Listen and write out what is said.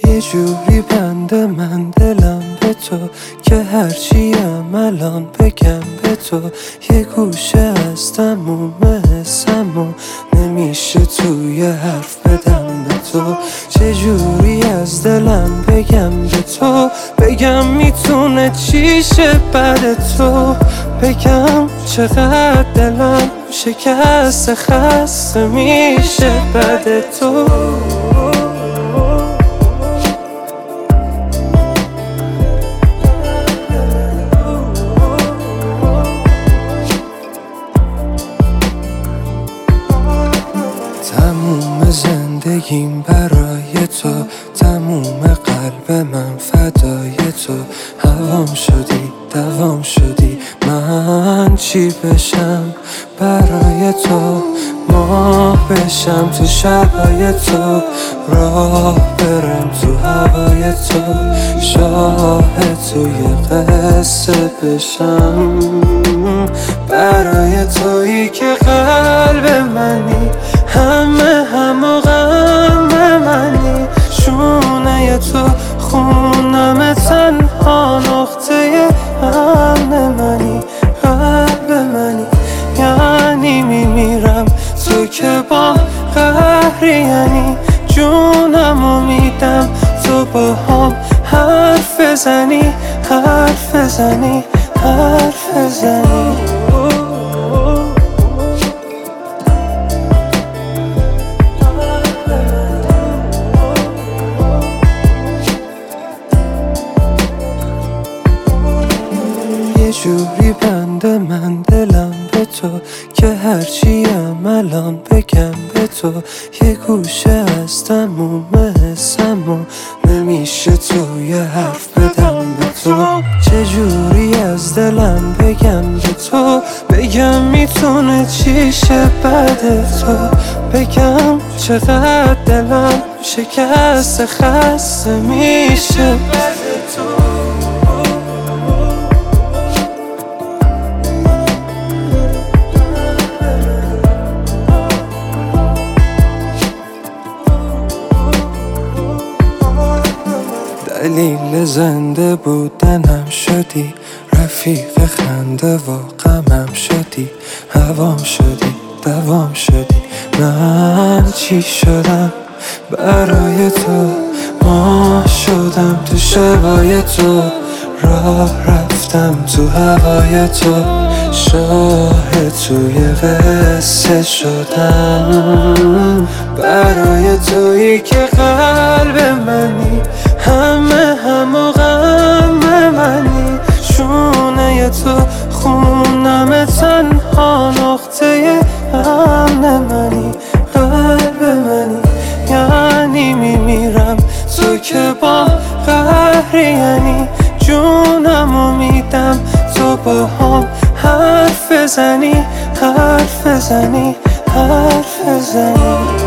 یه جوری بنده من دلم به تو که هرچیم الان بگم به تو یه گوشه از تموم حسمو نمیشه توی حرف بدم به تو. چجوری از دلم بگم به تو، بگم میتونه چی شه بعد تو، بگم چقدر دلم شکسته خسته میشه بعد تو. تموم زندگیم برای تو، تموم قلب من فدای تو. هوام شدی دوام شدی، من چی بشم برای تو، ماه بشم تو شبای تو، راه برم تو هوای تو، شاهد توی قصه بشم برای تویی که قلب منی، همه و غم منی، شونه تو خونم تنها نقطه امن منی، قلب منی، یعنی میمیرم تو که با قهری، یعنی جونمو میدم تو با هم حرف بزنی، حرف بزنی، حرف بزنی. یه جوری بنده من دلم به تو که هرچیم الان بگم به تو یه گوشه از تموم حسمو نمیشه توی حرف بدم به تو. چجوری از دلم بگم به تو، بگم میتونه چی شه بعد تو، بگم چقدر دلم شکسته خسته میشه بعد تو. دلیل زنده بودنم شدی، رفیق خنده و غمم شدی، هوام شدی دوام شدی، من چی شدم برای تو، ماه شدم تو شبای تو، راه رفتم تو هوای تو، شاهد توی قصه شدم برای تویی که قلب منی، همه و غم منی، شونه تو خونم تنها نقطه امن منی، قلب منی، یعنی میمیرم تو که با قهری، یعنی جونمو میدم تو با هم حرف بزنی، حرف بزنی، حرف بزنی.